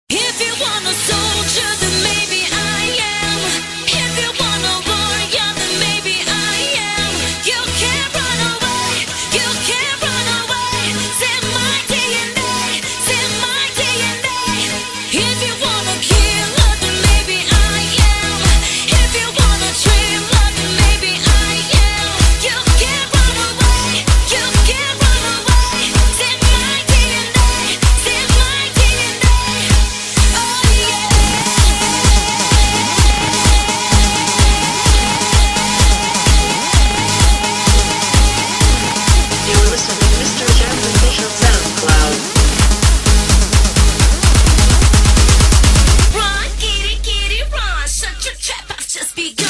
If you want a soldier, then maybe I am. If you want a warrior, then maybe I am. You can't run away, you can't run away. Send my DNA, send my DNA. If you want a killer, then maybe I am. If you want a dreamer, then maybe I am. You can't run away, you can't run away. Send my DNA, send my DNA. Oh yeah. You're listening to Mr. Jam's official SoundCloud. Run, get it, run. Shut your trap, I've just begun.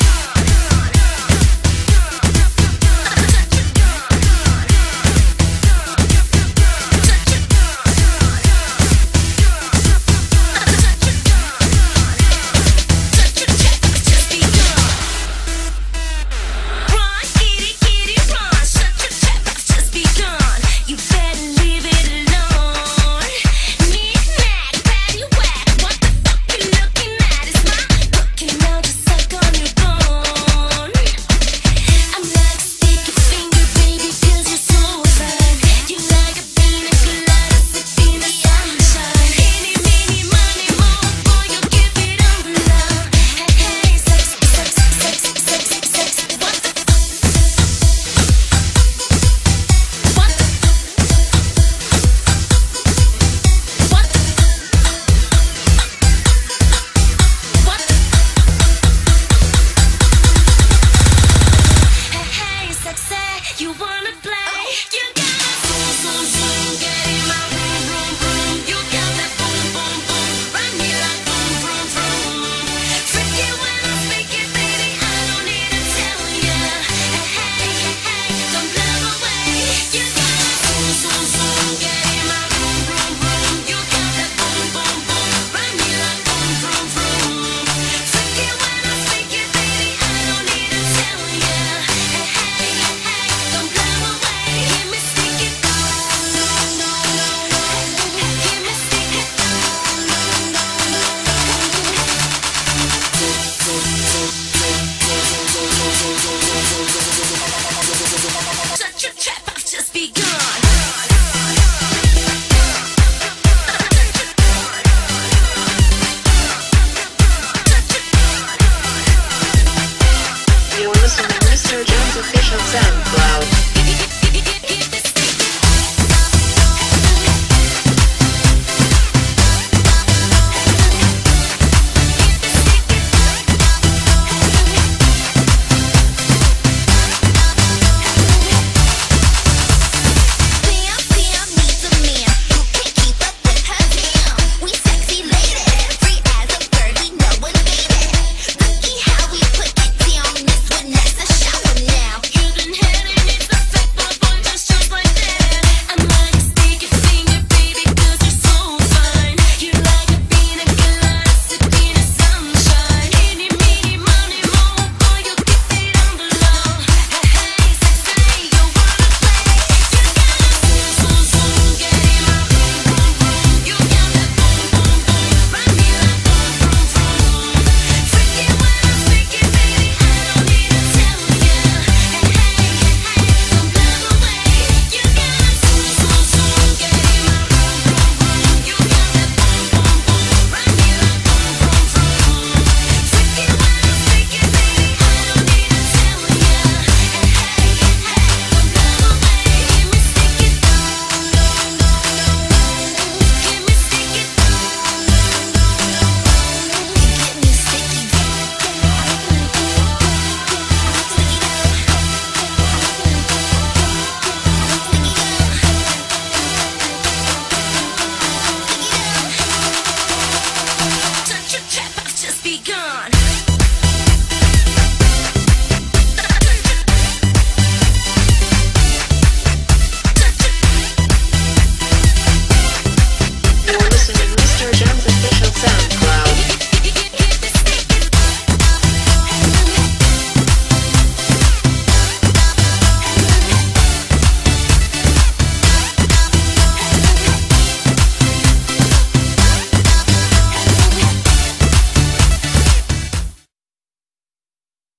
You better leave it alone. Knick-knack, paddywhack, what the fuck you looking at? Is my cooking now just suck on your bone? I'm like a sticky finger, baby, 'cause you're so fine. You like a pina colada, sipping the sunshine. Any, meeny, money, more, boy, you give it on the low. Hey, sexy, sexy, sexy, sexy, sexy. What the fuck? What the What the What the Hey, sexy, you wanna play? You got that zoom, zoom, zoom, get in my room, room, room. You got that boom, boom, boom, run me like boom, vroom, vroom. Freaky when I speak it, baby, I don't need to tell ya. Hey, don't blow away. You got that zoom, zoom, zoom, get in my room, room, room. You got that boom, boom, boom, run me like boom, vroom, vroom. Freaky when I speak it, baby, I don't need to tell ya. Don't blow away. Give me sticky, give me sticky. Shut your trap, I've just begun. You're listening to Mr. Jam's official SoundCloud. We sexy ladies, free as a bird, we know what made it. Looky how we put it down. This one, that's a shower now. You done had it, it's a fact, but boy, just like that. I'm like a sticky finger, baby, 'cause you're so fine. You like a pina colada, sipping the sunshine. Any, meeny, money, more, boy, you keep it on the low. Hey, sexy, you wanna play? You got that zoom, zoom, zoom, get in my room, room, room. You got that boom, boom, boom, run me like boom, vroom, vroom. Freaky when I speak it, baby, I don't need to tell ya. Don't blow away. You got that zoom, zoom, zoom, get in my room, room, room. You got that boom, boom, boom, run me like boom, vroom, vroom. Freaky when I speak it, baby, I don't need to tell ya. Don't blow away. Give me sticky, give me sticky, Touch your trap, I've just begun. You're listening to Mr. Jam's official SoundCloud.